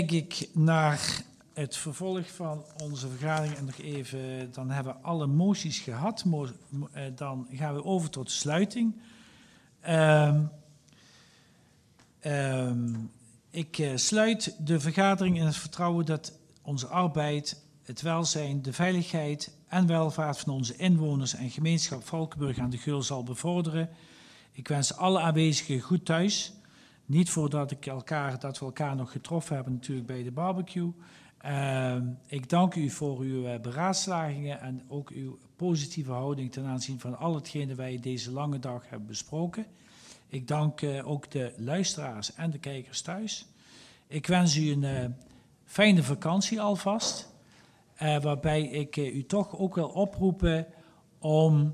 Kijk ik naar het vervolg van onze vergadering en nog even, dan hebben we alle moties gehad. Dan gaan we over tot de sluiting. Ik sluit de vergadering in het vertrouwen dat onze arbeid, het welzijn, de veiligheid en welvaart van onze inwoners en gemeenschap Valkenburg aan de Geul zal bevorderen. Ik wens alle aanwezigen goed thuis. Niet voordat dat we elkaar nog getroffen hebben natuurlijk bij de barbecue. Ik dank u voor uw beraadslagingen en ook uw positieve houding ten aanzien van al hetgene wij deze lange dag hebben besproken. Ik dank ook de luisteraars en de kijkers thuis. Ik wens u een fijne vakantie alvast. Waarbij ik u toch ook wil oproepen om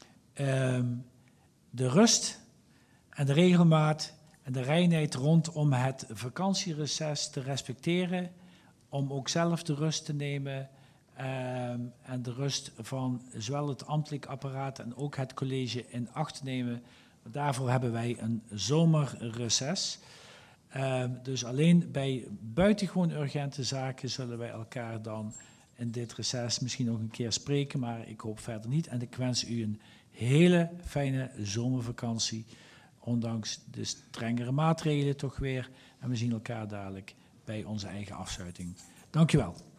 de rust en de regelmaat en de reinheid rondom het vakantiereces te respecteren. Om ook zelf de rust te nemen en de rust van zowel het ambtelijk apparaat en ook het college in acht te nemen. Daarvoor hebben wij een zomerreces. Dus alleen bij buitengewoon urgente zaken zullen wij elkaar dan in dit reces misschien nog een keer spreken, maar ik hoop verder niet. En ik wens u een hele fijne zomervakantie, ondanks de strengere maatregelen toch weer. En we zien elkaar dadelijk bij onze eigen afsluiting. Dank u wel.